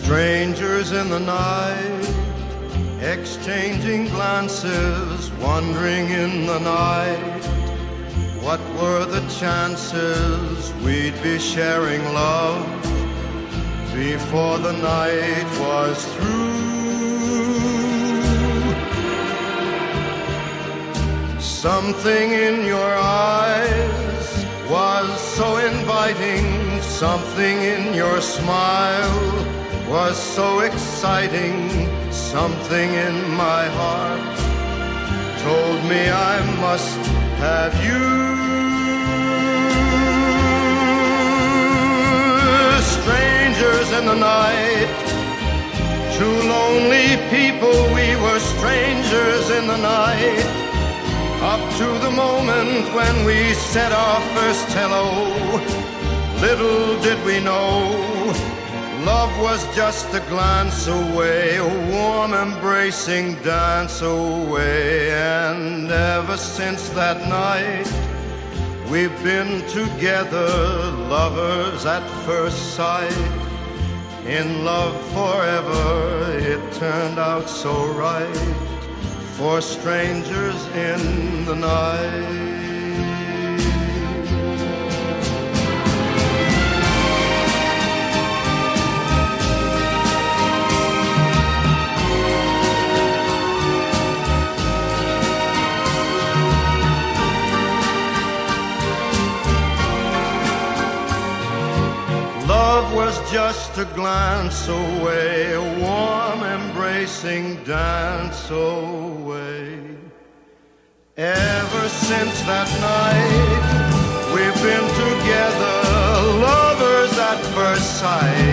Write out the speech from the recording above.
Strangers in the night, exchanging glances, wandering in the night. What were the chances we'd be sharing love before the night was through? Something in your eyes was so inviting, something in your smile was so exciting, something in my heart told me I must have you. Strangers in the night, two lonely people, we were strangers in the night, up to the moment when we said our first hello. Little did we know, love was just a glance away, a warm embracing dance away. And ever since that night, we've been together, lovers at first sight. In love forever, it turned out so right, for strangers in the night. Love was just a glance away, a warm embracing dance away. Ever since that night, we've been together, lovers at first sight.